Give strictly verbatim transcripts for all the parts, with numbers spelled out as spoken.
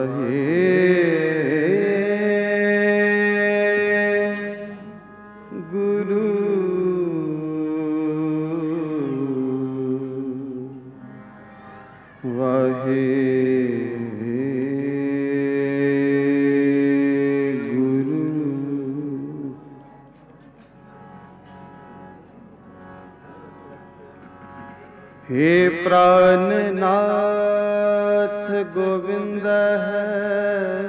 वाहे गुरु वाहे गुरु। हे प्राणनाथ गोविंद है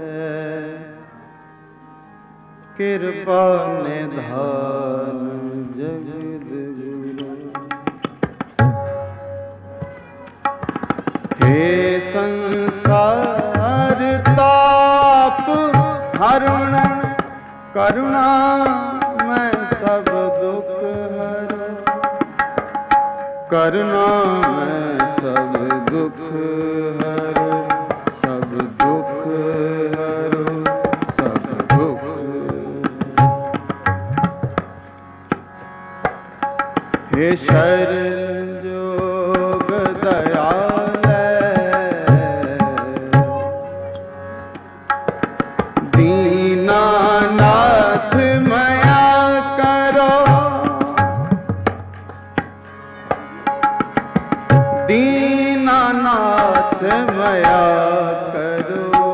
कृपा निधान जगद गुरु। हे संसार ताप हरुण करुणा मैं सब दुख हरो। करुणा मैं सब दुख हरो सब दुख हरो सब दुख। हे शरण जोग दयाल दीनानाथ मया करो। दीनानाथ मया करो।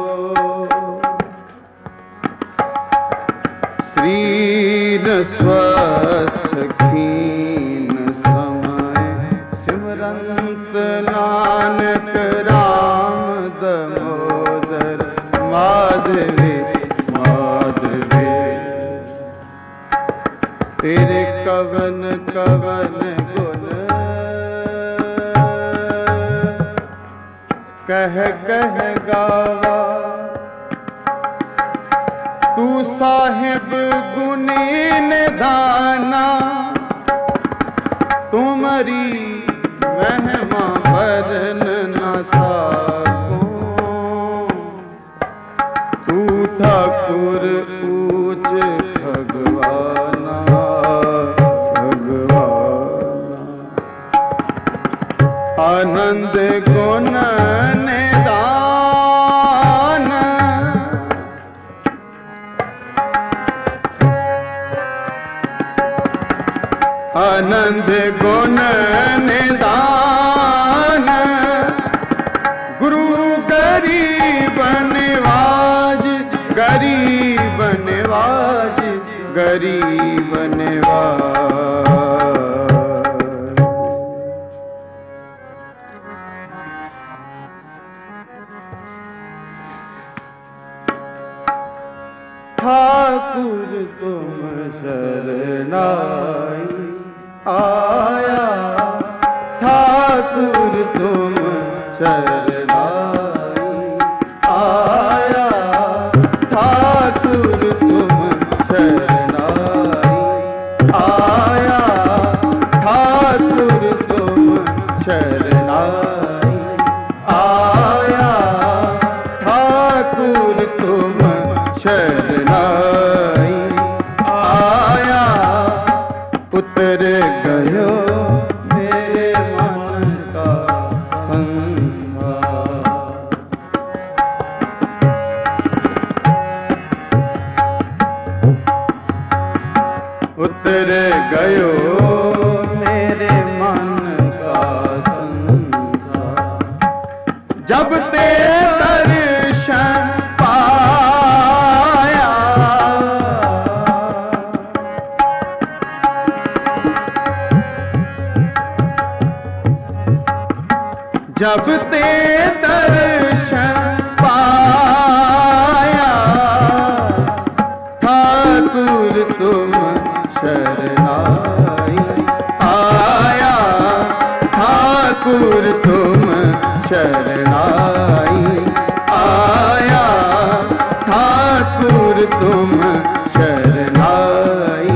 श्रीन स्वस्थ खीन समय सिमरंत नानक राम दामोदर माधवे माधवे। तेरे कवन कवन गुण कह कह गावा। तू साहिब गुणी निधाना। तुम्हारी महिमा बरन न साकूं। तू ठाकुर ऊंच भगवाना भगवाना। आनंद गुण निदान। आनंद गुण निदान। गुरु गरीब निवाज गरीब निवाज गरीब निवाज। ठाकुर तुम शरणाई आया। ठाकुर तुम शरणाई आया। ठाकुर तुम शरणाई आया। ठाकुर तुम शरणाई आया। ठाकुर तुम शरणाई आया। उतर गयो मेरे मन का संसार। उतर गयो मेरे मन का संसार। जब ते दर्शन पाया। जब ते दर्शन पाया। ठाकुर तुम शरणाई आया। ठाकुर तुम शरणाई आया। ठाकुर तुम शरणाई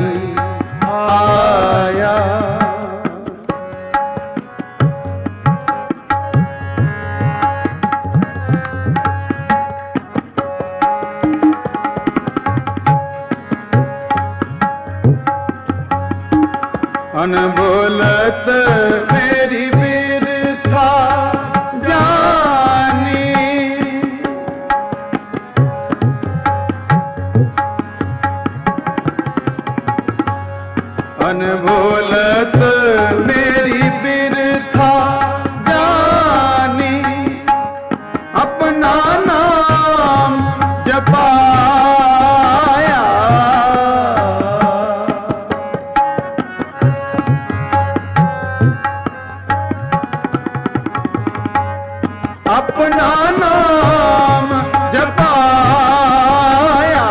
आया। अनबोलत मेरी बिरथा जानी। अपना नाम जपाया,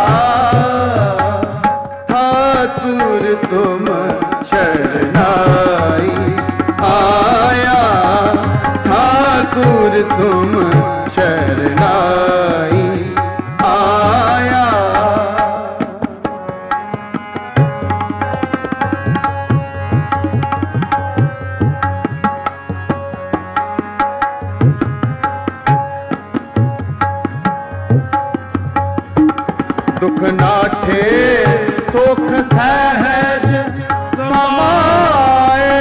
ठाकुर तुम शरणाई आया, ठाकुर तुम शरणाई आया। दुख नाठे सुख सहज समाए,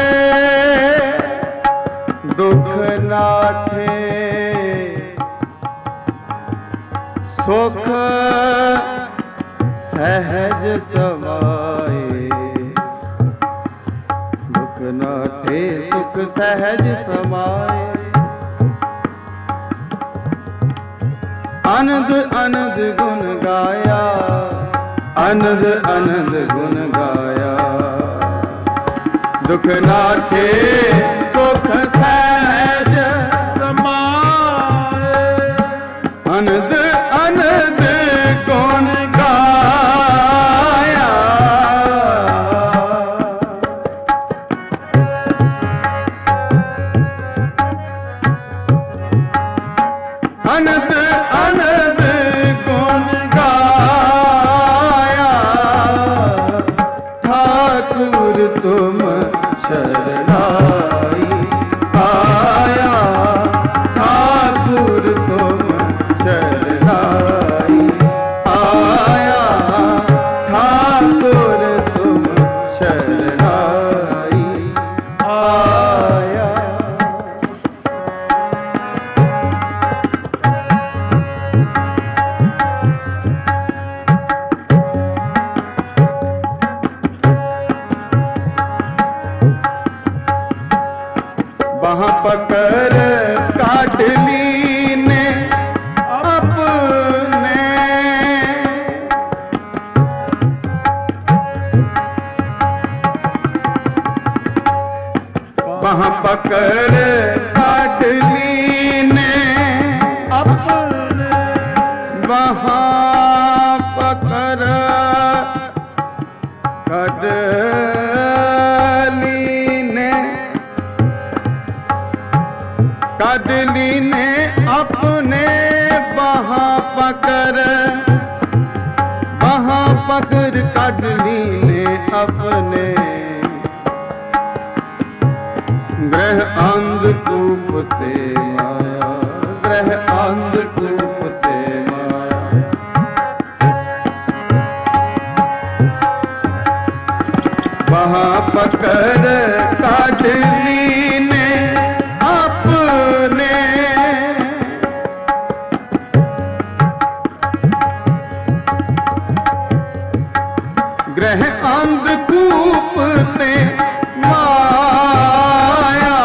दुख नाठे सुख सहज समाए, दुख नाठे सुख सहज समाए। आनंद आनंद गुण गाया, आनंद आनंद गुण गाया, दुख नाठे सुख सहज समाए, आनंद आनंद गुण गाया, आनंद आनंद गुण गाया, ठाकुर तुम शरणाई आया, ठाकुर तुम शरणाई आया, ठाकुर तुम शरणाई आया। वहाँ पकड़ काट लीने अपने, वहाँ पकड़ काट लीने अपने, वहाँ पकड़ काट काटली ने अपने, वहाँ पकड़ वहाँ पकड़ काटली ने अपने, ग्रह अंधकूप ते माया, ग्रह अंधकूप ते माया, वहाँ पकड़ काटली ने अपने, ग्रह अंधकूप ते माया,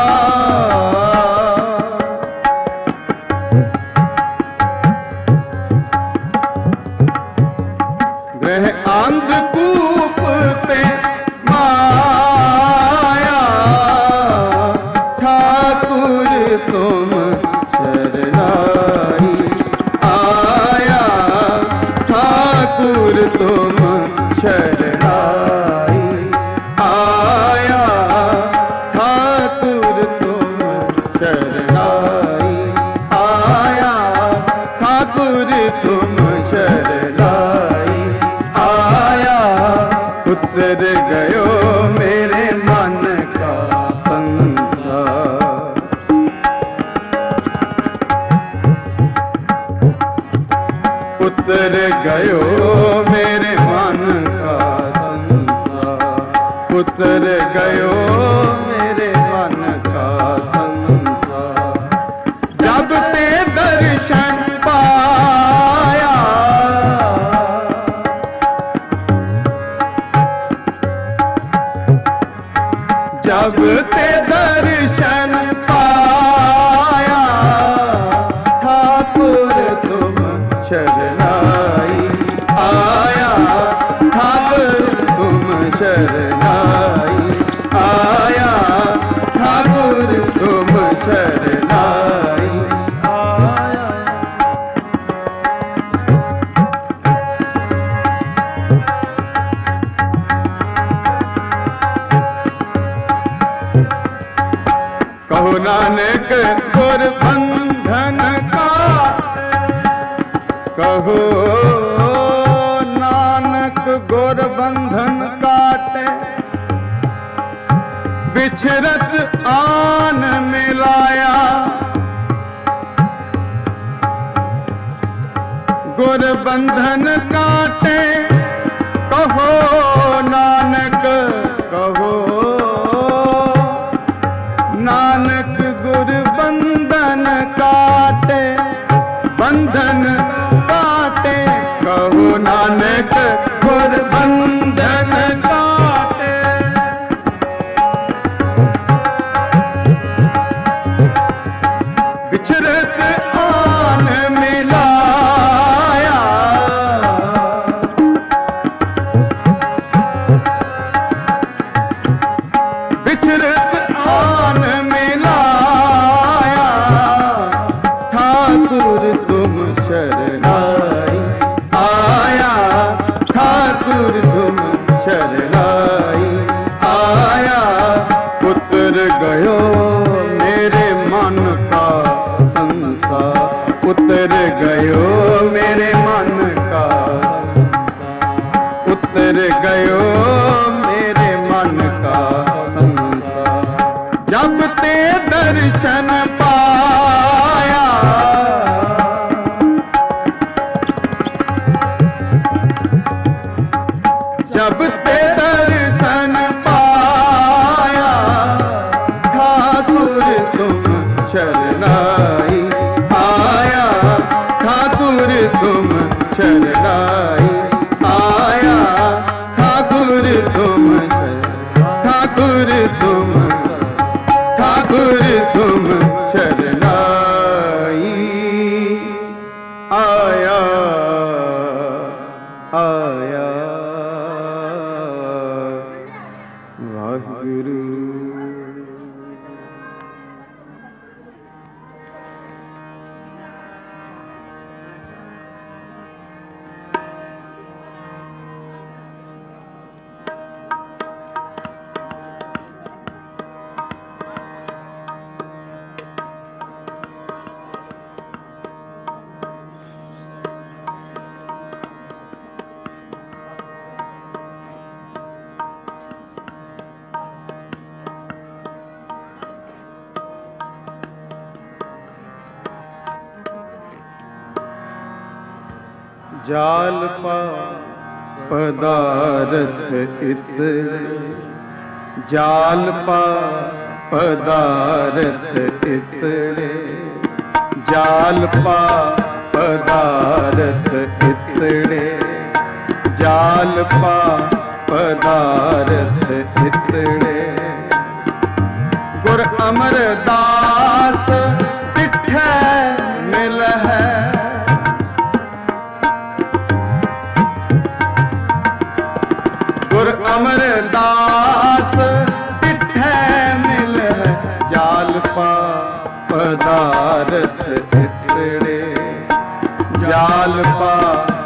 ग्रह अंधकूप ते माया, ठाकुर तुम शरणाई आया, ठाकुर तुम शरणाई आया, ठाकुर तुम शरणाई आया, ठाकुर तुम शरणाई आया। उतर गयो मेरे मन का संसार, उतर गयो मेरे मन का संसार, उतर गयो मेरे मन का संसार, जब ते दर्शन पाया, जब ते दर्शन पाया, ठाकुर तुम शरणाई आया, ठाकुर तुम शरणाई आया, ठाकुर तुम शरणाई कहो नानक गुर बंधन का, कहो नानक गुर बंधन काटे, बिछरत आन मिलाया। गुर बंधन काटे कहो नानक, कहो नानक गुर बंधन काटे, बंधन काटे कहो नानक गुर बंधन काटे। बिछरत आन मिलाया, बिछरत आन मिलाया। ठाकुर तुम शरणाई आया, ठाकुर तुम शरणाई आया। उतर गयो मेरे मन का संसार, उतर गयो मेरे मन का संसार, उतर गयो मेरे मन का संसार। जब ते दर्शन पाया, जब ते दर्शन पाया। ठाकुर तुम शरणाई आया, ठाकुर तुम शरणाई आया। ठाकुर तुम ठाकुर तुम ठाकुर तुम शरणाई आया आया। वाहिगुरु। जाल पा पदारथ इतरे, जाल पा पदारथ इतरे, जाल पा पदारथ इतरे, जाल पा पदारथ इतरे। गुर अमरदास तिठै मिल है, गुर अमरदास तिठै मिल है। जाल पा पदारथ इतरे, जाल पा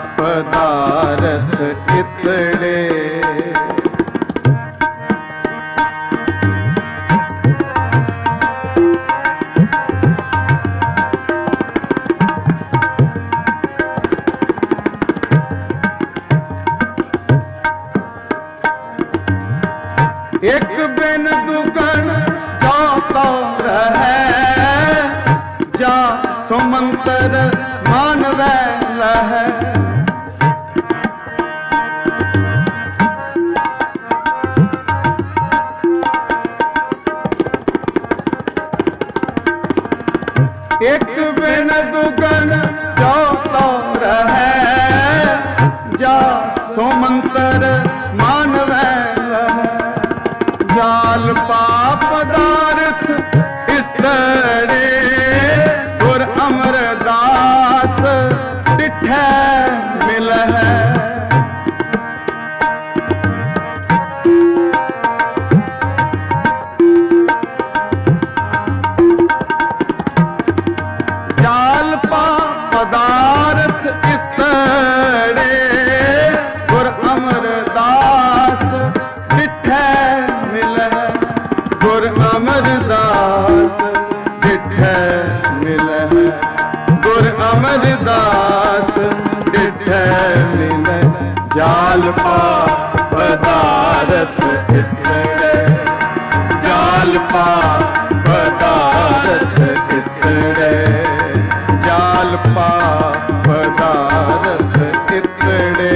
पदारथ इतरे। एक बिन दुगन जाता रहे, जा सुमंतर मानवै लहै। एक बिन दुगन जाता रहे, जा सुमंतर मानवै लहै। जाल पा पदारथ इतरे, गुर अमरदास तिठै मिल है। जाल पा पदारथ इतरे, गुर अमरदास अमरदास डिठे मिले जाल पा पदारथ इतरे जाल पा पदारथ इतरे जाल पा पदारथ इतरे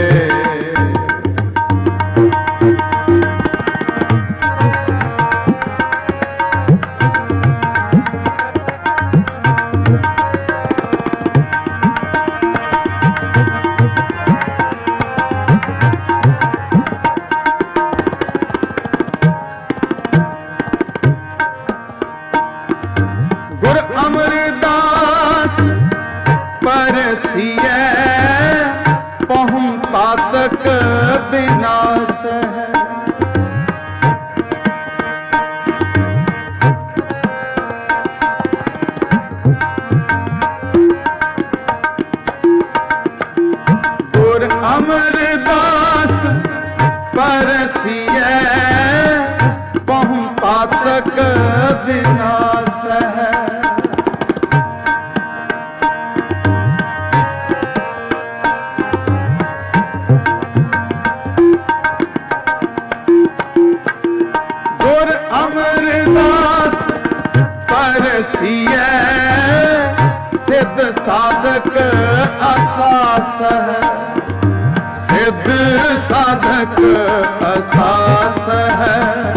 अमरदास परसिए पहुं पातक विनाश है गुर अमरदास परसिए पहुं पातक विनाश है अमरदास परसिए सिद्ध साधक असास है सिद्ध साधक असास है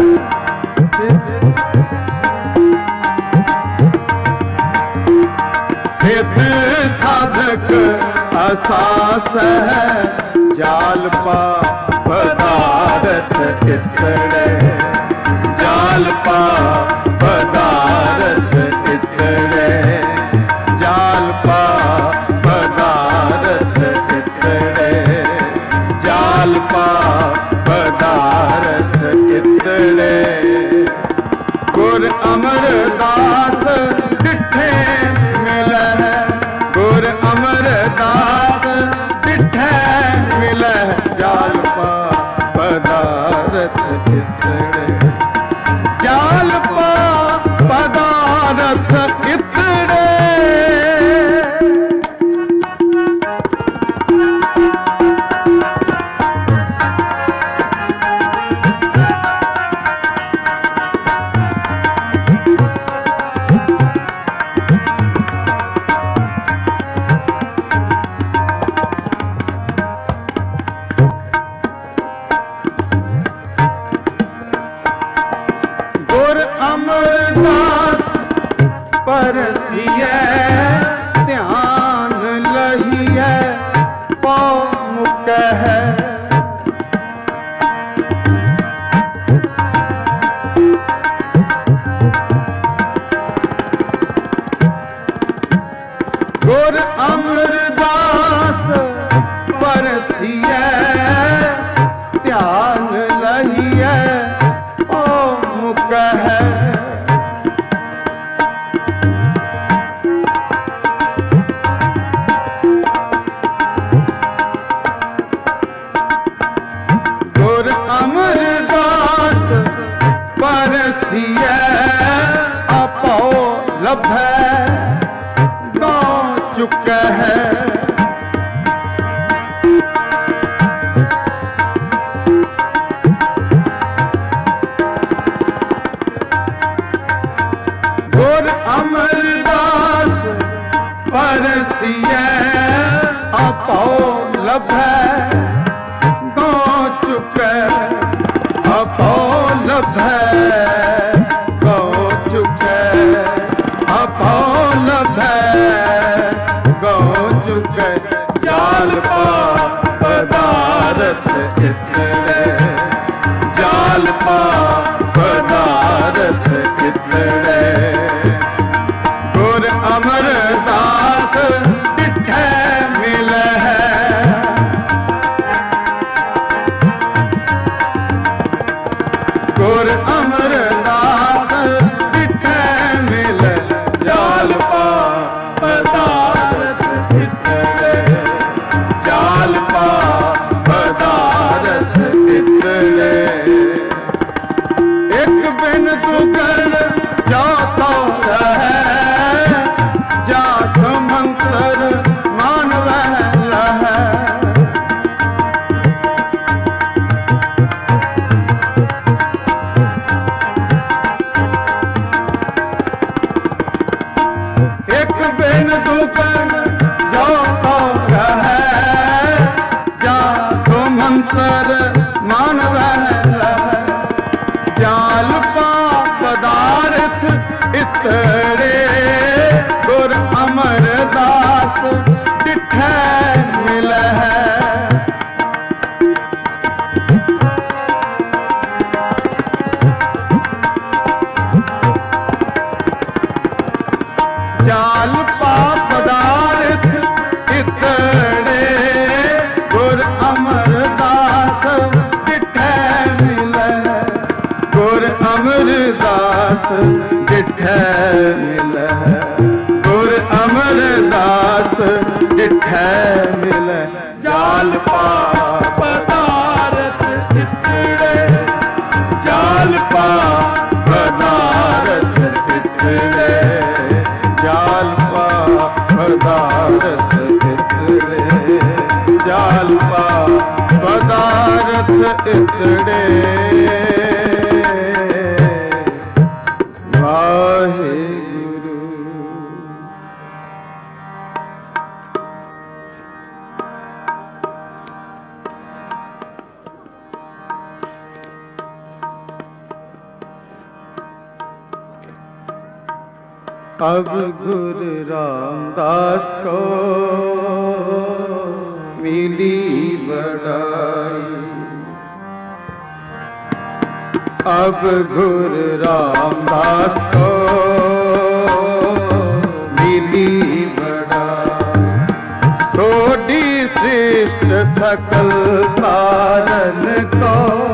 सिद्ध साधक असास है जाल पा पदारथ इतरे जाल पा पदारथ इतरे जाल पा पदारथ इतरे जाल पा पदारथ इतरे गुर अमरदास डिठे मिले गुर अमरदास डिठे मिले जाल पा पदारथ इतरे जाल पा पदारथ इतरे गुर अमरदास परसिए ध्यान लहिए पौ मुक है गुर अमरदास परसिए ध्यान लहिए मुक है गुर अमरदास परसिए अपो लभै गौ चुक है गुर अमरदास परसिए अपो लभै गौ चुक अपो लभै गौ चुक अपो लभै गौ चुक जाल पा पदारथ इतरे जाल पा पदारथ इतरे गुर अमरदास डिठे मिले गुर अमरदास डिठे मिले जाल तितड़े गुर अमरदास डिठै मिलहै। जाल पा पदार्थ तितड़े गुर अमरदास डिठै मिलहै। गुर अमरदास डिठै मिलहै। गुर अमरदास डिठै मिलहै। जाल पा पदार्थ तितड़े जाल पा पदार्थ तितड़े जाल पा पदार्थ तितड़े जाल पा पदार्थ तितड़े। वाहेगुरु। अब गुरु रामदास को मिली बड़ाई। अब गुरु रामदास को मिली बड़ाई। सोडी श्रेष्ठ सकल कारण को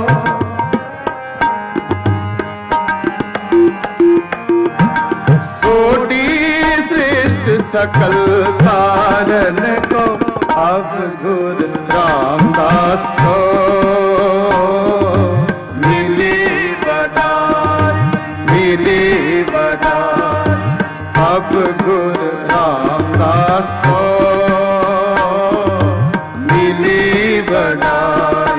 सकल कारण को अब गुरु रामदास को मिली बड़ाई। मिली बड़ाई। अब गुरु रामदास को मिली बड़ाई।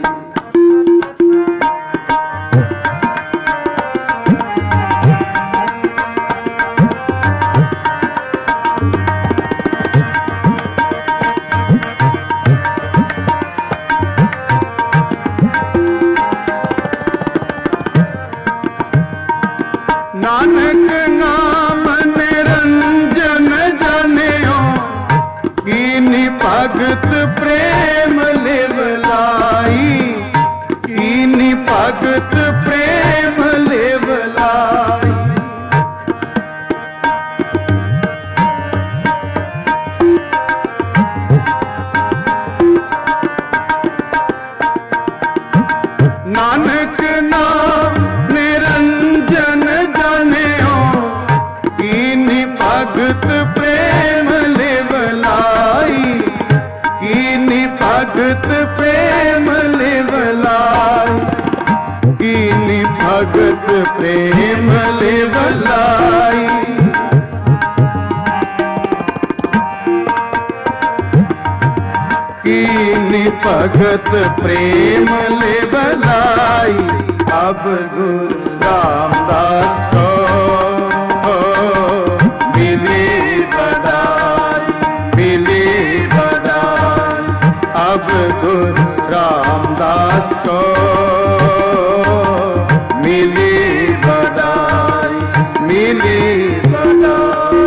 नानक नाम निरंजन जनियो कीनी भगत प्रेम लेवलाई। कीनी भगत प्रेम लेवलाई। नानक नाम निरंजन जनियो कीनी भगत प्रेम लेवलाई। कीनी भगत प्रेम लेवलाई। कीनी भगत प्रेम लेवलाई। कीनी भगत प्रेम लेवलाई। अब गुरु रामदास को मिली बड़ाई। मिली बड़ाई। अब गुरु रामदास को मिली बड़ाई। मिली बड़ाई।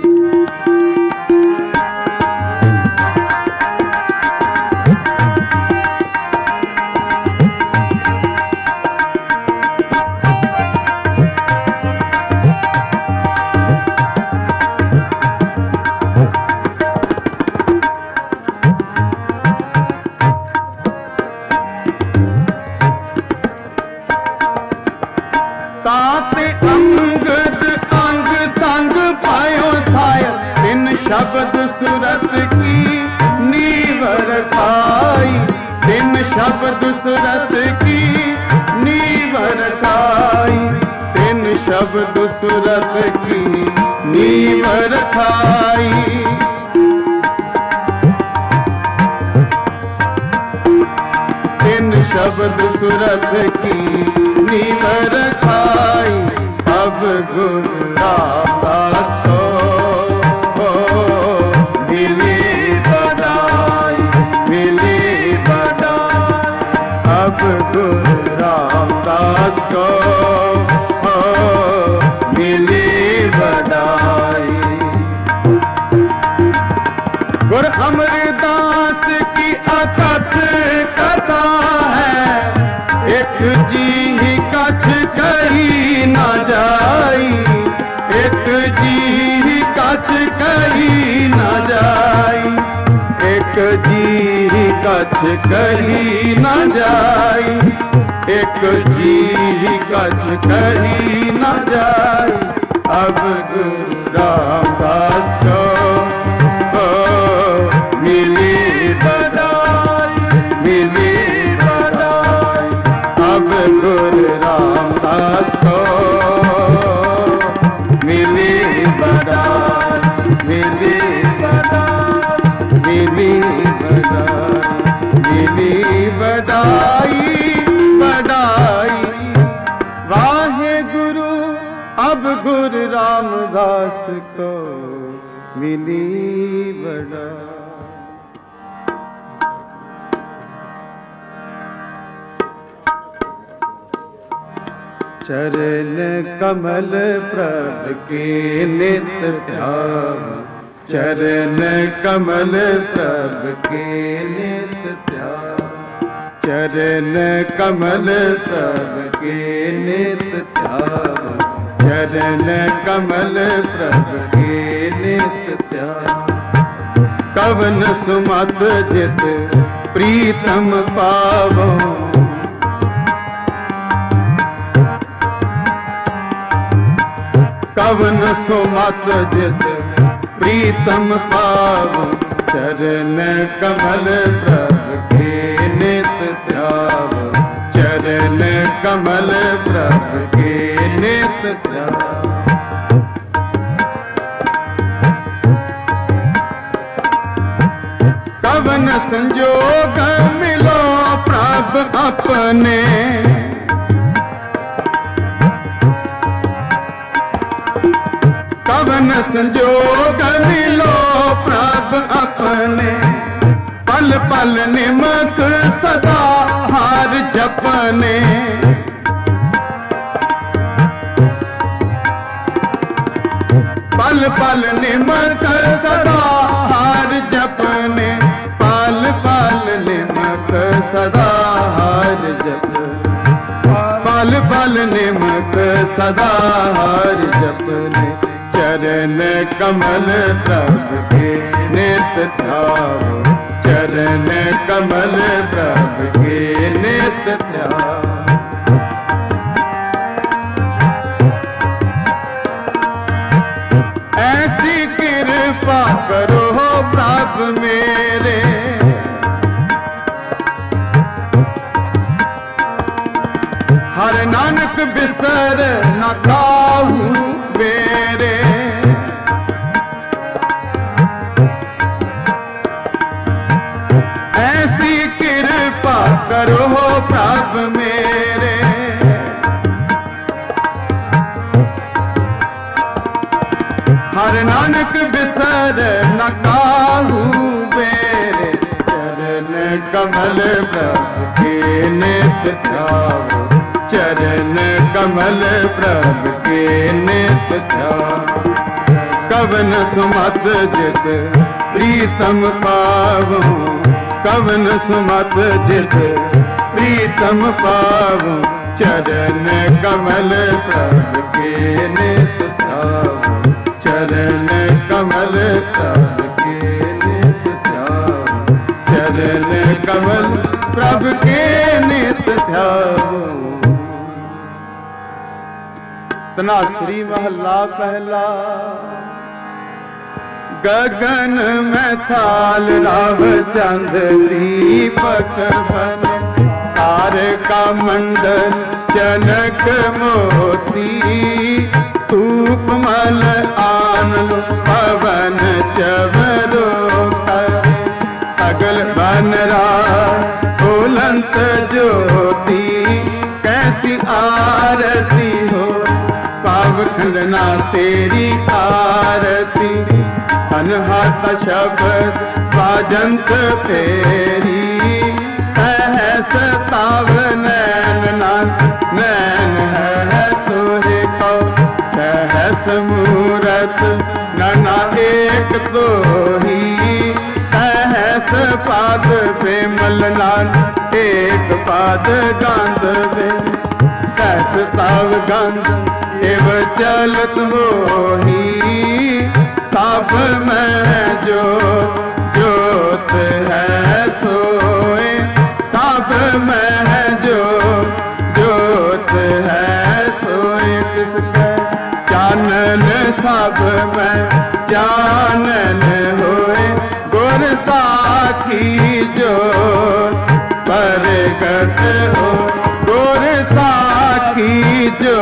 ताते अंगद अंग संग पायो सायर। बिन शब्द सुरत की नीवर खाई। बिन शब्द सुरत की नीवर खाई। बिन शब्द सुरत की नीवर खाई। बिन शब्द सुरत की नीवर खाई। अब गुरु रामदास को मिली बड़ाई। मिली बड़ाई। अब गुरु रामदास को मिली अमरदास की अकथ कथा है, एक जी ही कछ कही न जाई, एक जी ही कछ कही न जाई, एक जी ही कछ कही न जाई, एक जी ही कछ कही न जाई। अब गुरु रामदास को मिली बधाई, मिली बधाई। अब गुरु रामदास को मिली बधाई, मिली बधाई, मिली बधाई, मिली बधाई, बधाई। वाहे गुरु अब गुरु रामदास को मिली बधाई। चरण कमल प्रभु के नित्य ध्यान, चरण कमल प्रभु के नित्य ध्यान, चरण कमल प्रभु के नित्य ध्यान, चरण कमल प्रभु के नित्य ध्यान। कवन सुमत जित प्रीतम पावो, कवन सुमत जित प्रीतम पावो, चरण कमल प्रभु के नित्य ध्यान, चरण कमल प्रभु के नित्य ध्यान। कवन संजोग मिलो प्रभु अपने, कवन संजोग मिलो प्रभु अपने, पल पल निमक सदा हार जपने, पल पल निमक सदा हार जपने, पल पल निमक सदा हार जपने, पल पल निमक सदा हार जपने। चरण कमल प्रभु के नित्य ध्यान, चरण कमल प्रभु के नित्य ध्यान। ऐसी कृपा करो प्रभु मेरे, हर नानक बिसर न काहू मेरे, ऐसी कृपा करो प्रभु मेरे, हर नानक बिसर न काहू मेरे। चरण कमल प्रभु के नित्य ध्यान, चरण कमल प्रभु के नित्य ध्यान। कवन सुमत जित प्रीतम पावो, कवन सुमत जित प्रीतम पावो, चरण कमल प्रभु के नित्य ध्यान, चरण कमल प्रभु के नित्य ध्यान, चरण कमल प्रभु के नित्य ध्यान। तनासुरी महला पहला। गगन में थाल राव चंद दीपक बन, तारका मंडल जनक मोती, धूप मल आन पवन चवरो कर, सगल बनरा फूलंत ज्योति, कैसी आरती हो पाव खंडना तेरी आरती, अनहत शब्द बाजंत फेरी, सहस ताव नैन नैन है तोहे को, सहस मूरत नना एक तो ही, सहस पाद बेमल नाल एक पाद गंध बे सहस साव गंध एव चलत मोही सब में जो जोत है सोए सब में जो जोत है सोए किसके चानन सब में चानन होए गुर साखी जो परगट हो गुर साखी जो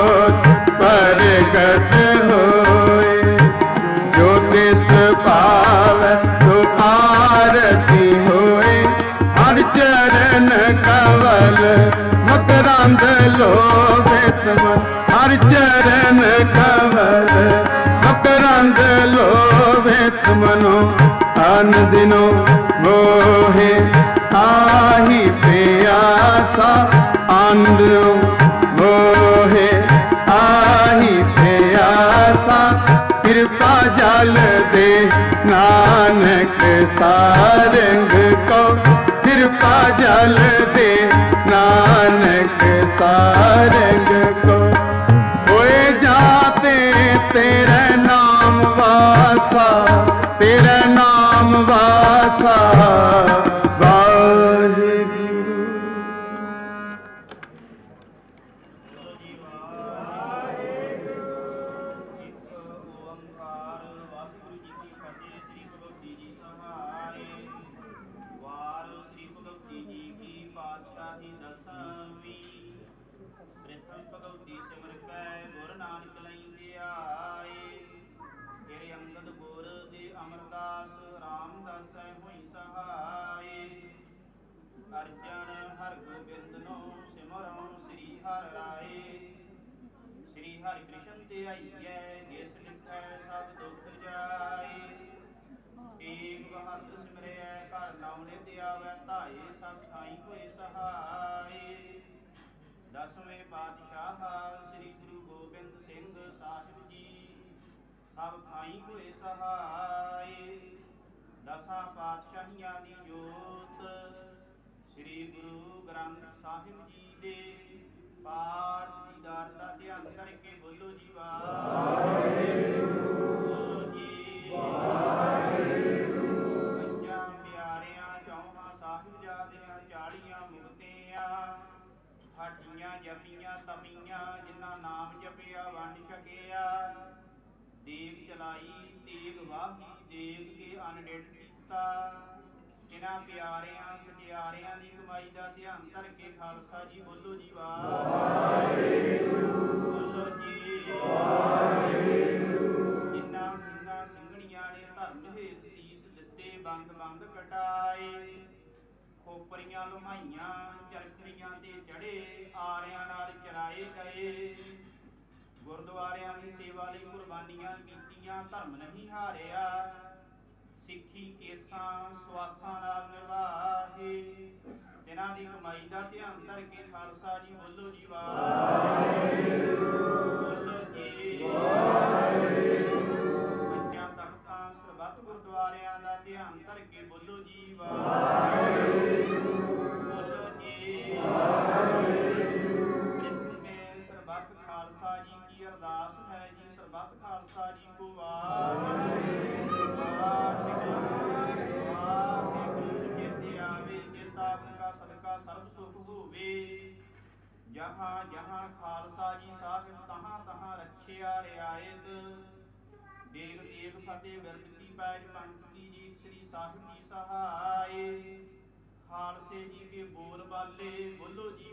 परगट होए जो तिस पावै सो आरती होए हर चरण कवल मकरंद लोभित मन हर चरण कवल मकरंद लोभित मनो अन दिनो मोहे आही प्यासा आंदो मोहे आही प्यासा कृपा जल दे नानक सारंग को कृपा जल दे नानक सारंग को होए जाते तेरे नाम वासा तेरे नाम वासा दसवें पातशाह श्री गुरु गोबिंद सिंह साहिब जी सब थाई होए सहाय। दसा पातशाहियां दी जोत श्री गुरु ग्रंथ साहिब जी दे पाठ दीदार का ध्यान करके बोलो जी वाहिगुरू बोलो जी वाहिगुरू। पंजां प्यारियां चौहां साहिबजादियां चालियां मुक्तियां हटियां जपियां तपियां जिन्ना नाम जपिया वंड छकिया देग चलाई तेग वाही देग के अनडेढ़ कीता इन्हां प्यारियां सतियारियां दी कमाई दा ध्यान करके खालसा जी बोलो जी वाहिगुरू बोलो जी वाहिगुरू। जिन्हां ਸਿੰਘਾਂ ਸਿੰਘਣੀਆਂ ने धर्म हेत सीस दिते बंद बंद कटाए खोपरियां लुहाइयां चरखड़ियां ते चढ़े आरियां नाल चराए गए गुरुद्वारियां की सेवा लई कुर्बानियां कीतियां धर्म नहीं हारिया सिੱਖੀ केसां ਸਵਾਸਾਂ नाल निभाए जिन्हां दी कमाई दा ध्यान करके खालसा जी बोलो जी वाहिगुरू बोलो जी वाहिगुरू। पंजां तख्तां सरबत गुरुद्वारियां दा ध्यान करके बोलो जी वाहिगुरू बोलो जी वाहिगुरू। में सरबत खालसा जी की अरदास है जी सरबत खालसा जी को वाहिगुरू वाहिगुरू वाहिगुरू। जिते आवे जेता उनका सदका सर्व सुख होवे जहाँ जहाँ खालसा जी साहिब तहाँ तहाँ रक्षिया रियायत देग देग फतेह बिरद की पैज पंथ की जीत श्री साहिब जी सहाय खालसे जी के बोल बाले बोलो जी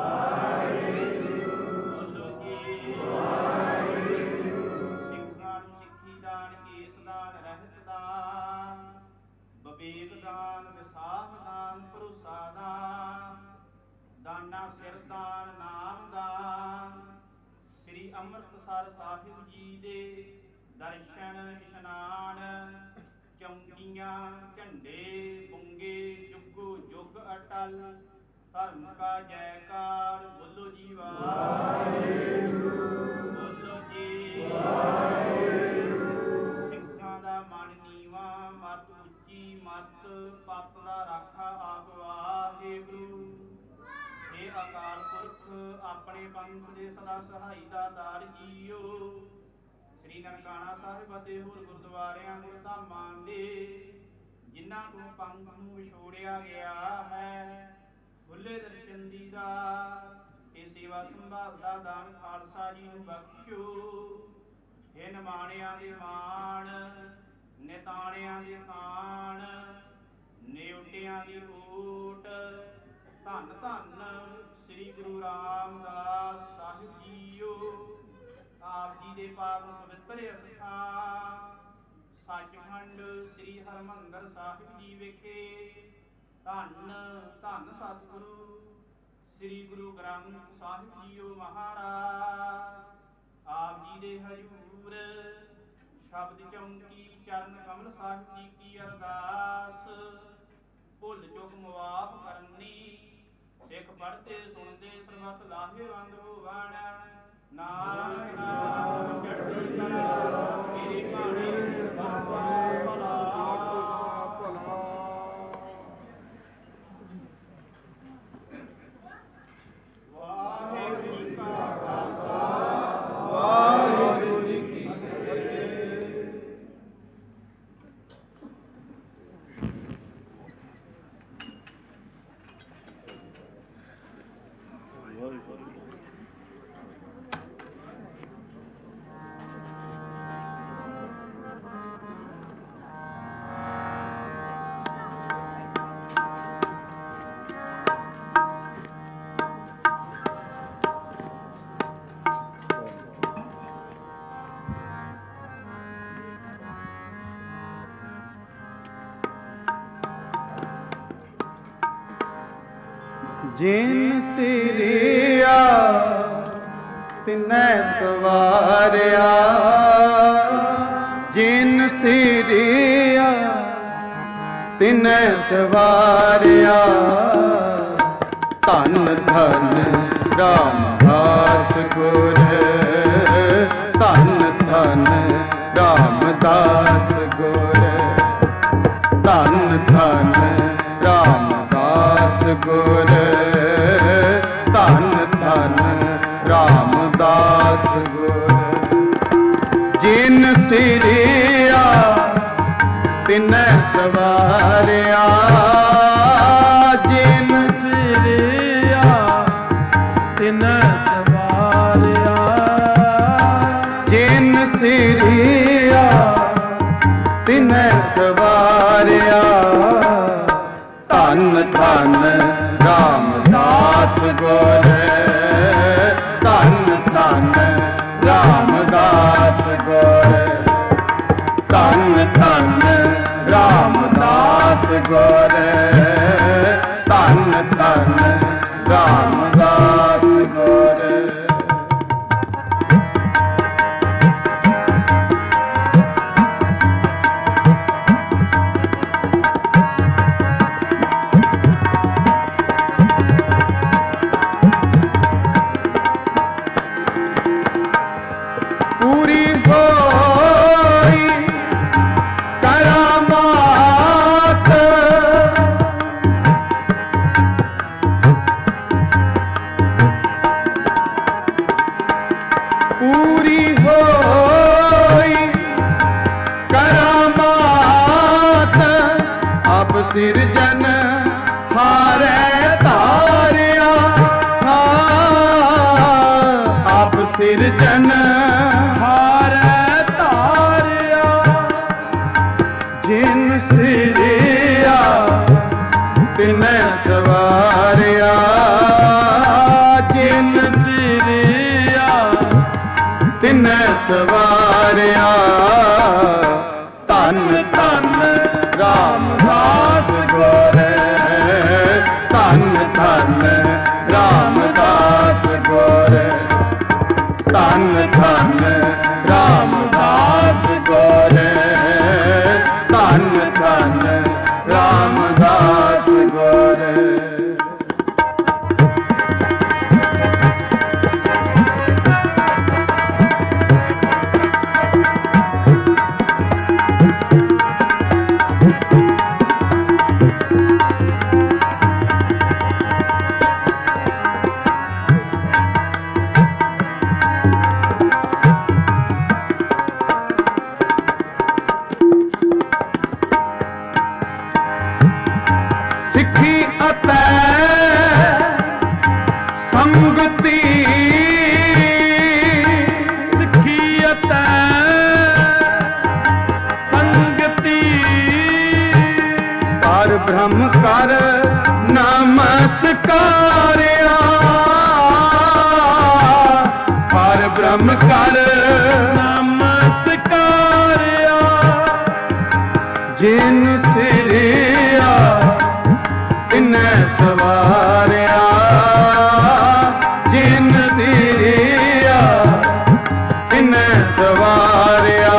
वाहिगुरू बोलो जी वाहिगुरू। सिੱਖਾਂ ਨੂੰ ਸਿੱਖੀ ਦਾਨ ਕੇਸ ਦਾਨ ਰਹਿਤ ਦਾਨ ਵਿਵੇਕ ਦਾਨ ਵਿਸਾਖ ਦਾਨ ਭਰੋਸਾ ਦਾਨ ਦਾਨਾ ਸਿਰ ਦਾਨ ਨਾਮ ਦਾਨ ਸ੍ਰੀ ਅੰਮ੍ਰਿਤਸਰ ਸਾਹਿਬ ਜੀ ਦੇ ਦਰਸ਼ਨ ਇਸ਼ਨਾਨ ਚੌਂਕੀਆਂ ਝੰਡੇ ਬੁੰਗੇ ਜੁਗੋ ਜੁਗ ਅਟਲ ਧਰਮ ਕਾ ਜੈਕਾਰ ਬੋਲੋ ਜੀ ਵਾਹਿਗੁਰੂ ਬੋਲੋ ਜੀ ਵਾਹਿਗੁਰੂ। ਸਿੱਖਾਂ ਦਾ ਮਨ ਨੀਵਾਂ ਮਤ ਉੱਚੀ ਮਤ ਪਤ ਸਹਾਈ ਦਾਤਾਰ ਜੀਓ। ਸ੍ਰੀ ਨਨਕਾਣਾ ਸਾਹਿਬ ਅਤੇ ਹੋਰ ਗੁਰਦੁਆਰਿਆਂ ਗੁਰਧਾਮਾਂ ਦੇ ਜਿਨ੍ਹਾਂ ਤੋਂ ਪੰਥ ਨੂੰ ਵਿਛੋੜਿਆ ਗਿਆ ਹੈ, ਖੁੱਲੇ ਦਰਸ਼ਨ ਦੀਦਾਰ ਤੇ ਸੇਵਾ ਸੰਭਾਲ ਦਾ ਦਾਨ ਖਾਲਸਾ ਜੀ ਨੂੰ ਬਖਸ਼ੋ। ਇਹ ਨਿਮਾਣਿਆਂ ਦੇ ਮਾਣ, ਨਿਤਾਣਿਆਂ ਦੇ ਤਾਣ, ਨਿਉਟਿਆਂ ਦੀ ਓਟ, ਧੰਨ ਧੰਨ ਸ੍ਰੀ ਗੁਰੂ ਰਾਮਦਾਸ ਸਾਹਿਬ ਜੀਓ। ਆਪ ਜੀ ਦੇ ਪਾਵਨ ਪਵਿੱਤਰ ਅਸਥਾਨ ਸੱਚਖੰਡ ਸ੍ਰੀ ਹਰਿਮੰਦਰ ਸਾਹਿਬ ਜੀ ਵਿਖੇ ਧੰਨ ਧੰਨ ਸਤਿਗੁਰੂ ਸ੍ਰੀ ਗੁਰੂ ਗ੍ਰੰਥ ਸਾਹਿਬ ਜੀਓ ਮਹਾਰਾਜ ਆਪ ਜੀ ਦੇ ਹਜ਼ੂਰ ਸ਼ਬਦ ਚੌਂਕੀ ਚਰਨ ਕਮਲ ਸਾਹਿਬ ਜੀ ਕੀ ਅਰਦਾਸ। ਭੁੱਲ ਚੁੱਕ ਮੁਆਫ ਕਰਨੀ, ਸਿੱਖ ਪੜ੍ਹਦੇ ਸੁਣਦੇ ਸਰਬਤ ਲਾਹੇਵੰਦ ਹੋਵਣ। ਨਾਨਕ ਨਾਮ ਚੜ੍ਹਦੀ ਕਲਾ ਮੇਰੀ ਬਾਣੀ ਸਭ ਭਲਾ ਭਲਾ। ਵਾਹਿਗੁਰੂ ਜੀ ਕਾ ਖਾਲਸਾ, ਵਾਹਿਗੁਰੂ ਜੀ ਕੀ ਫਤਿਹ। ਜਿਨ ਸਿਰਿਆ ਤਿਨੈ ਸਵਾਰਿਆ, ਜਿਨ ਸਿਰਿਆ ਤਿਨੈ ਸਵਾਰਿਆ। ਧੰਨ ਧੰਨ ਰਾਮਦਾਸ ਗੁਰ, ਧੰਨ ਧੰਨ ਰਾਮਦਾਸ ਗੁਰ, ਧੰਨ ਧੰਨ ਰਾਮਦਾਸ ਗੁਰ, ਧੰਨ ਧੰਨ ਰਾਮਦਾਸ ਗੁਰ। ਜਿਨ ਸਿਰਿਆ ਤਿਨੈ ਸਵਾਰਿਆ, ਜਿਨ ਸਿਰਿਆ ਤਿਨੈ ਸਵਾਰਿਆ, ਜਿਨ ਸਿਰਿਆ ਤਿਨੈ ਸਵਾਰਿਆ। ਧੰਨ ਧੰਨ ਰਾਮਦਾਸ ਗੁਰ, ਧੰਨ ਧੰਨ ਰਾਮਦਾਸ ਗੁਰ, ਧੰਨ ਧੰਨ ਰਾਮਦਾਸ ਗੁਰ, ਧੰਨ ਧੰਨ ਰਾਮਦਾਸ ਗੁਰ। ਸਿਰਜਨ ਹਾਰੇ ਧਾਰਿਆ, ਆਪ ਸਿਰਜਨ ਹਾਰੇ ਧਾਰਿਆ। ਜਿਨ ਸਿਰਿਆ ਤਿਨੈ ਸਵਾਰਿਆ, ਜਿਨ ਸਿਰਿਆ ਤਿਨੈ ਸਵਾਰਿਆ। ਧੰਨ ਧੰਨ ਰਾਮਦਾਸ ਗੁਰ, ਧੰਨ ਧੰਨ ਰਾਮਦਾਸ ਗੁਰ, ਧੰਨ ਧੰਨ ਰਾਮਦਾਸ ਗੁਰ, ਧੰਨ ਧੰਨ ਰਾਮਦਾਸ ਗੁਰ। ਬ੍ਰਹਮ ਕਰ ਨਮਸਕਾਰਿਆ, ਪਰ ਬ੍ਰਹਮ ਕਰ ਨਮਸਕਾਰਿਆ, ਜਿਨ ਸਿਰਿਆ ਤਿਨੈ ਸਵਾਰਿਆ, ਜਿਨ ਸਿਰਿਆ ਤਿਨੈ ਸਵਾਰਿਆ।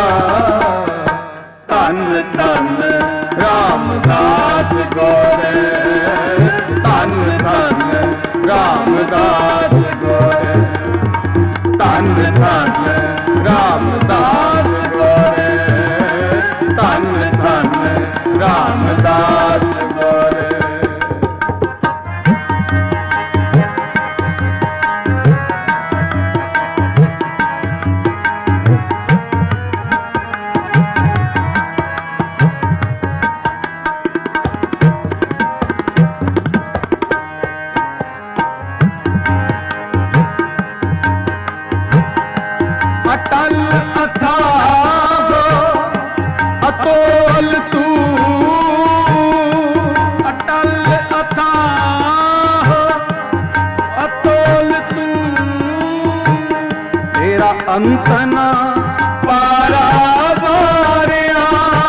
ਧੰਨ ਧੰਨ ਰਾਮਦਾਸ ਗੁਰ, ਧੰਨ ਧੰਨ ਰਾਮਦਾਸ ਗੁਰ, ਧੰਨ ਧੰਨ ਰਾਮਦਾਸ ਗੁਰ, ਧੰਨ ਧੰਨ ਰਾਮਦਾਸ ਗੁਰ। ਅਟਲ ਅਥਾਹ ਅਤੋਲ ਤੂੰ, ਅਟਲ ਅਥਾਹ ਅਤੋਲ ਤੂੰ, ਤੇਰਾ ਅੰਤ ਨਾ ਪਾਰਾਵਾਰਿਆ,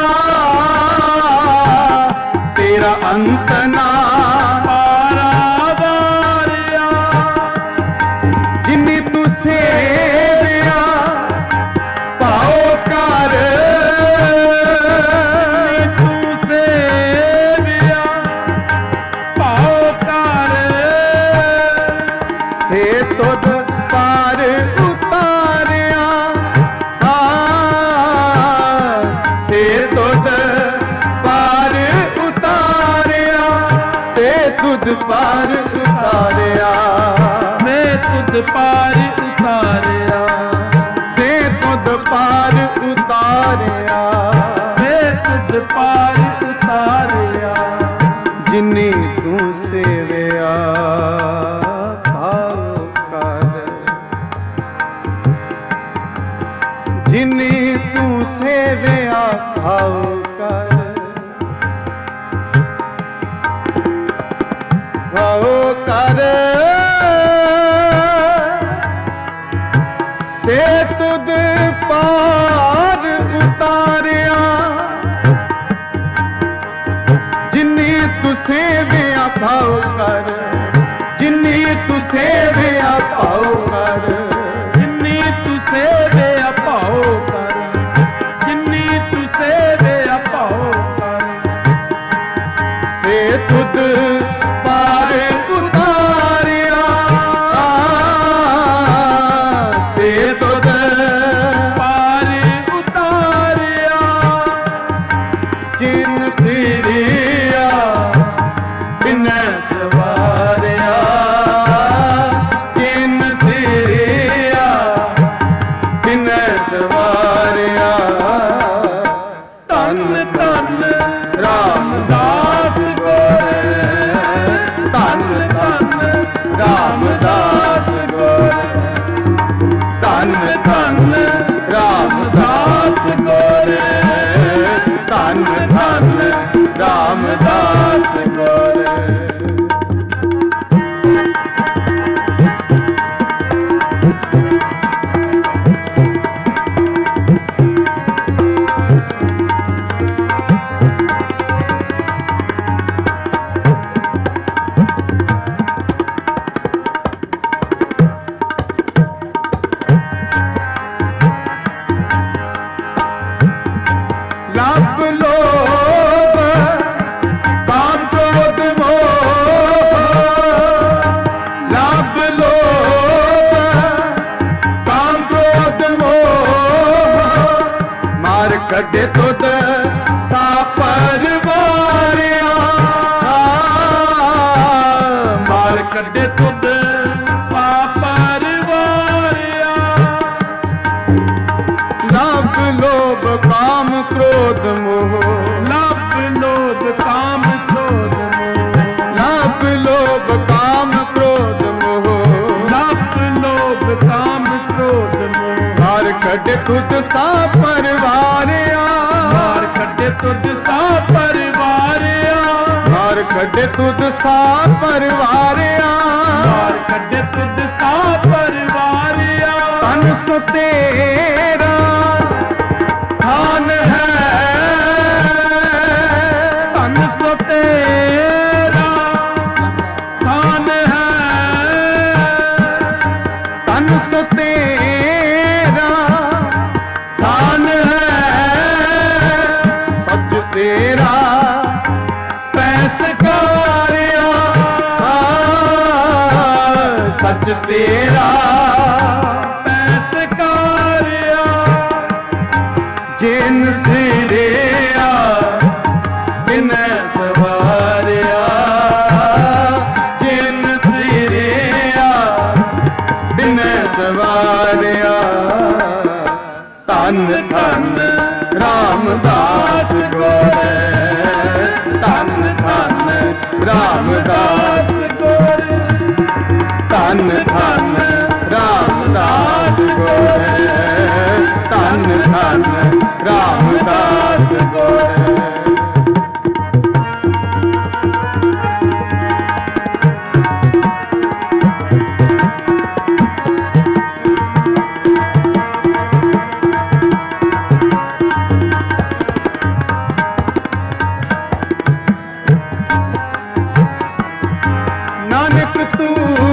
ਤੇਰਾ ਅੰਤ ਨਾ ਪਾਰਾਵਾਰਿਆ, ਜਿਨੀ ਤੂੰ ਸੇਵਿਆ ਭਾਉ ਕਰ, ਤੂੰ ਸੇਵਿਆ ਭਾਉ ਕਰ, ਸੇ ਤੁਧ ਪਾਰ ਉਤਾਰਿਆ, ਆ ਸੇ ਤੁਧ ਪਾਰ ਉਤਾਰਿਆ, ਸੇ ਤੁਧ ਪਾਰ ਉਤਾਰਿਆ, ਸੇ ਤੁਧ ਪਾਰ ਉਤਾਰਿਆ, ਸੇ ਤੁਧ ਪਾਰ ਉਤਾਰਿਆ, ਸੇ ਤੁਧ ਪਾਰ ਉਤਾਰਿਆ, ਜਿਨੀ ਤੂੰ ਸੇਵਿਆ ਭਾਉ ਕਰ, ਜਿਨੀ ਤੂੰ ਸੇਵਿਆ ਭਾਉ ਕਰ, ਭਾਉ ਕਰ, ਸੇ ਤੁਧ ਪਾਰ ਉਤਾਰਿਆ, ਜਿਨੀ ਤੂੰ ਸੇਵਿਆ ਭਾਉ ਕਰ, ਜਿਨੀ ਤੂੰ ਸੇਵਿਆ ਭਾਉ ਕਰ, ਜਿਨੀ ਤੂੰ ਸੇਵਿਆ ਭਾਉ ਕਰ, ਜਿਨੀ ਤੂੰ ਸੇਵਿਆ ਭਾਉ ਕਰ, ਸੇ ਤੁਧ ਪਾਰ ਉਤਾਰਿਆ, ਸੇ ਤੁਧ ਪਾਰ ਉਤਾਰਿਆ, ਜਿਨ ਸਿਰਿਆ ਤਿਨੈ ਸਵਾਰਿਆ, ਜਿਨ ਸਿਰਿਆ ਤਿਨੈ ਸਵਾਰਿਆ। ਧੰਨ ਧੰਨ ਰਾਮਦਾਸ ਗੁਰ, ਧੰਨ ਧੰਨ ਰਾਮਦਾਸ ਗੁਰ, ਧੰਨ ਧੰਨ ਰਾਮਦਾਸ ਗੁਰ, ਧੰਨ ਧੰਨ ਰਾਮਦਾਸ ਗੁਰ। ਲੱਭ ਲੋਭ ਕਾਮ ਕ੍ਰੋਧ ਮੋਹ, ਲੱਭ ਲੋਭ ਕਾਮ ਕ੍ਰੋਧ ਮੋਹ, ਮਾਰ ਕੱਢੇ ਤੁਧ ਸਾ ਪਰਵਾਰਿਆ, ਮਾਰ ਕੱਢੇ ਤੁਧ ਸਾ ਪਰਵਾਰਿਆ, ਲੱਭ ਲੋਭ ਕਾਮ ਕ੍ਰੋਧ ਮੋਹ, ਲੱਭ ਲੋਭ ਕਾਮ ਕ੍ਰੋਧ ਮੋਹ, ਲੱਭ ਲੋਭ ਕਾਮ ਕ੍ਰੋਧ ਮੋਹ, ਲੱਭ ਲੋਭ ਕਾਮ ਕ੍ਰੋਧ ਮੋਹ, ਮਾਰ ਕੱਢੇ ਤੁਧ ਸਾ ਪਰਵਾਰਿਆ, ਮਾਰ ਕੱਢੇ ਤੁਧ ਸਾ ਪਰਵਾਰਿਆ, ਮਾਰ तुद सा परवारिया, द्वार कढे तुद सा परवारिया। तन सो तेरा थान है, तन सो तेरा थान है, तन सो तेरा थान है। सच तेरा पैसकारिया, सच तेरा पैसकारिया। जिन सिरिया बिन सवारिया, जिन सिरिया बिन सवारिया। तन धन रामदास गोरे, तन धन रामदास गोरे, तन धन रामदास गोरे, तन धन रामदास गोरे। नानक तू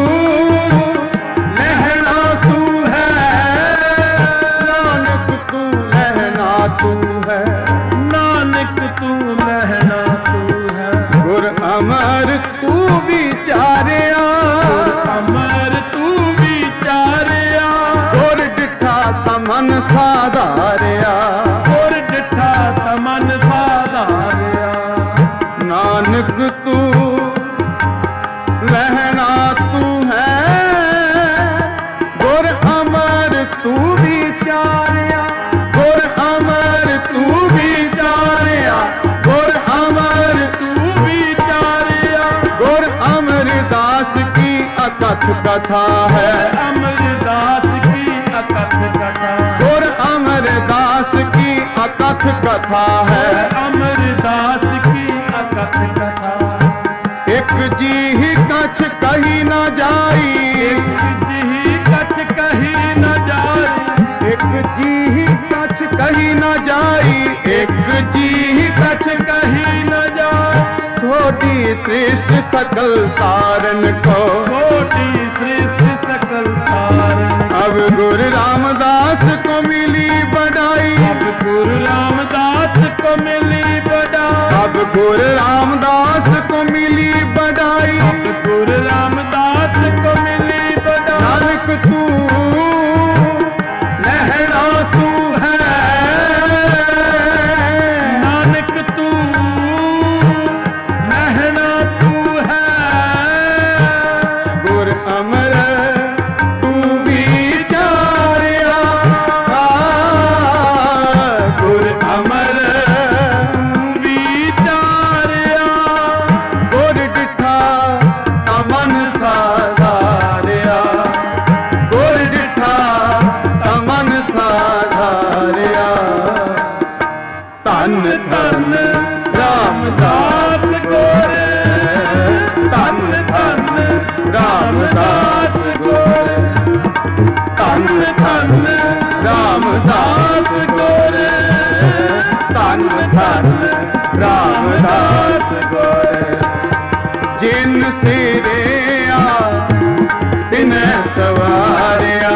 लहना तू है, नानक तू लहना तू है, नानक तू लहना तू है। गुर अमर तू विचारिया, अमर तू विचारिया। गुर डिठा तमन साधारिया, गुर डिठा तमन साधारिया। नानक तू लहना तू है, गुर अमर तू विचारिया, गुर अमर तू विचारिया, गुर अमर तू विचारिया। गुर अमरदास की अकथ कथा है, अमरदास की अकथ कथा। गुर अमरदास की अकथ कथा है, अमरदास की अकथ कथा। एक जी ही कछ कही न जाई, एक जी कछ कही न जाई, एक जी ही कछ कही न जाई, एक जी ही कछ कही न जाई। सोटी सृष्टि सकल तारन को, कोटि सृष्टि सकल तारन। अब गुरु रामदास को मिली बड़ाई, अब गुरु रामदास को मिली बड़ाई, अब गुरु रामदास को मिली बड़ाई। अब गुरु रामदास को मिली बड़ाई। नानक तू लहरा तू है, नानक तू लहना तू है। गुर अमर तू विचारिया, गुर अमर विचारिया। गुर डिठा तमन साधारिया, गुर डिठा तमन साधारिया। तन धन रामदास गोरे, तन धन रामदास गोरे, तन धन रामदास गोरे, तन धन रामदास गोरे। जिन सिरिया बिन सवारिया,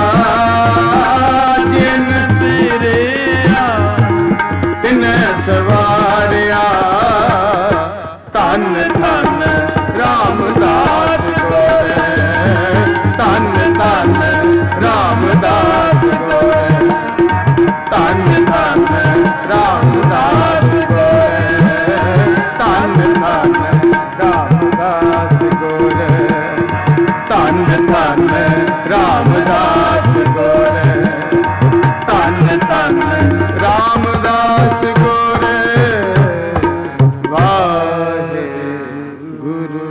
जिन सिरिया बिन सवारिया। तन धन रामदास गोरे, तन धन रामदास गोरे, तन धन रामदास गोरे, तन धन रामदास गोरे, तन धन रामदास गोरे, तन धन रामदास गोरे। वाहे गुरु।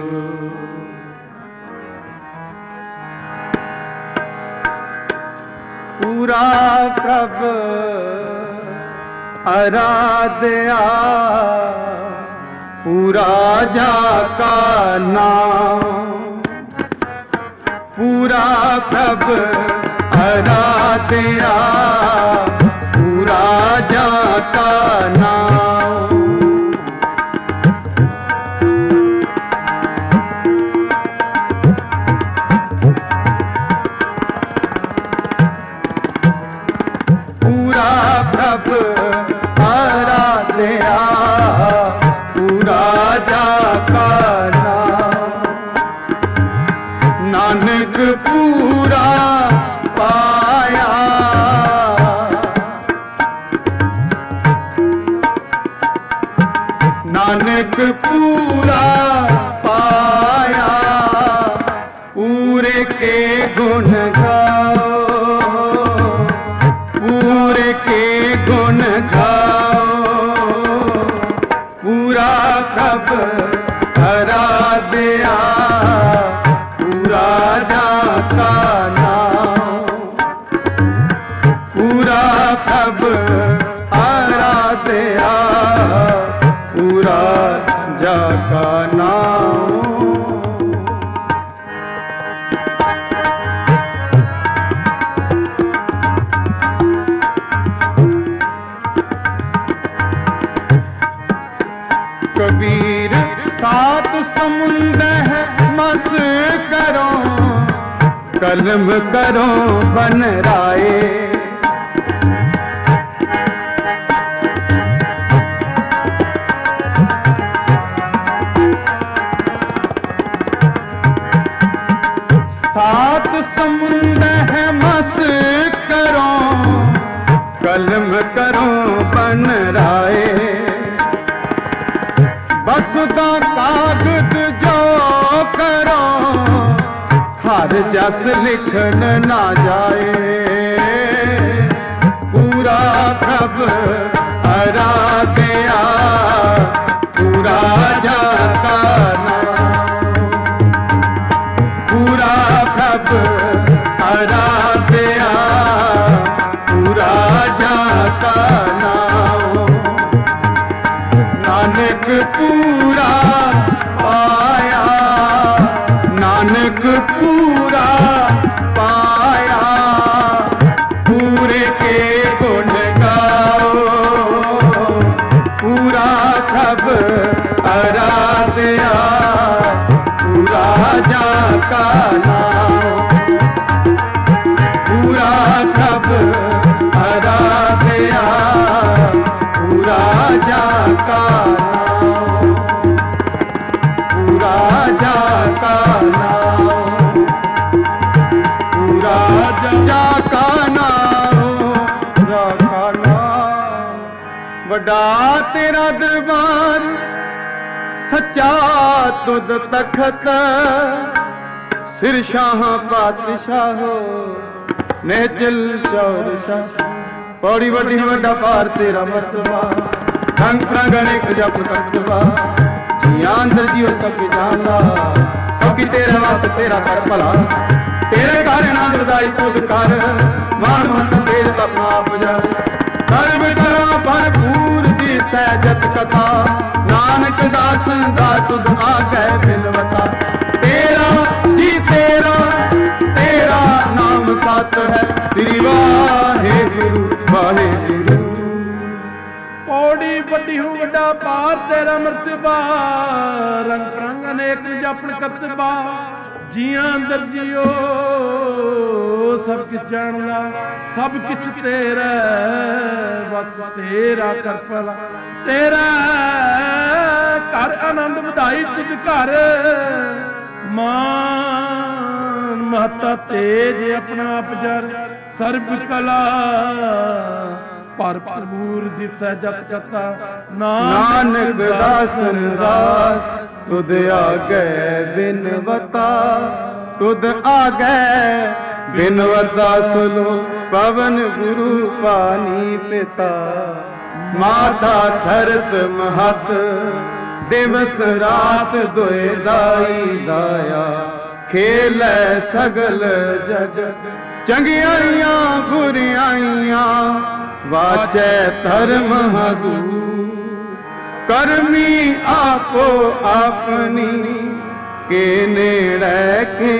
पूरा प्रभ आराध्या पूरा जाका नाम, पूरा प्रभ आराध्या, पूरा जाका नाम। पूरा प्रभ आराध्या, पूरा जाका नाम। नानक पूरा पाया, नानक पूरा पाया, पूरे के गुण गाओ, पूरे के गुण गाओ। पूरा प्रभ आराध्या, पूरा जाका नाम। पूरा प्रभ आराध्या, पूरा जाका नाम। कबीर सात समुंद है मस करो, कलम करो बन राए। सात समुंद है मस करो, कलम करो बन राए। बसदा कागज जो करो, हर जस लिखन ना जाए। पूरा प्रभ आराध्या, पूरा जाका नाम। पूरा प्रभ आराध्या, पूरा जाका नाम। नानक पूरा पाया, नानक पूरा पाया, पूरे के गुण गाओ। पूरा प्रभ आराध्या, पूरा जाका नाम। पूरा प्रभ आराध्या, पूरा जाका नाम। पूरा जाका नाम, पूरा जाका नाम, जाका नाम। वड्डा तेरा दरबार, सच्चा तुद तखत। सिर शाह पातशाहो, नेचल चौर शाह। पौड़ी वड्डी वड्डा पार तेरा मर्तबा, रंग प्रांगण एक जप तत्वा। जियां अंदर जीव सब जानदा, सबकी तेरे वास्ते तेरा कर भला। तेरे घर आनंददाई खुद कर, मान महंत तेज अपना आप जा। सर्व करा भरपूर दी सहजत कथा, नानक दास दास तुद आगे बिनवता। तेरा जी तेरा, तेरा नाम सत है, श्री वाहेगुरु वाहेगुरु। पौड़ी वड्डी हूँ वड्डा पार तेरा मर्तबा, रंग रंग अनेक जपन कतबा। जियां अंदर जियो सब किछ जानदा, सब किछ तेरा बस तेरा कर भला। तेरा घर आनंद ਵਧਾਈ तुझ घर, मान महता तेज अपना आप जर। सर्व कला पर भरपूर दिसै जत कथा, नानक दासन दास तुद आगे बिनवता। तुद आगे बिनवता सुनो, पवन गुरु पानी पिता। माता धरत महत, दिवस रात दोए दाई दाया। खेलै सगल जगत, चंगियाइयां बुरियाइयां। वाचै धर्म हदू, ਕਰਮੀ ਆਪੋ ਆਪਣੀ ਕੇ ਨੇੜੇ ਕੇ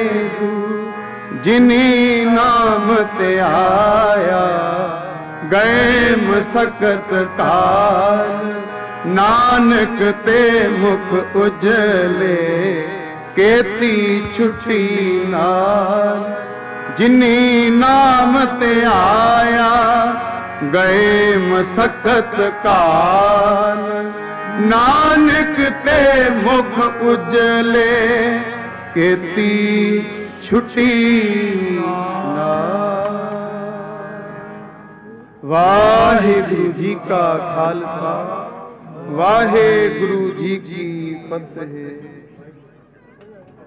ਜਿਨੀ ਨਾਮ ਤੇ ਆਇਆ ਗਏ ਮਸਕਤ ਕਾਲ ਨਾਨਕ ਤੇ ਮੁਖ ਉਜਲੇ ਕੀਤੀ ਛੁੱਟੀ ਨਾਲ ਜਿਨੀ ਨਾਮ ਤੇ ਆਇਆ ਗਏ ਮਸਕਤ ਕਾਲ ਨਾਨਕ ਤੇ ਮੁਖ ਉਜਲੇ ਕੀਤੀ ਛੁੱਟੀ ਨਾਲ। ਵਾਹਿਗੁਰੂ ਜੀ ਕਾ ਖਾਲਸਾ ਵਾਹਿਗੁਰੂ ਜੀ ਕੀ ਫਤਿਹ।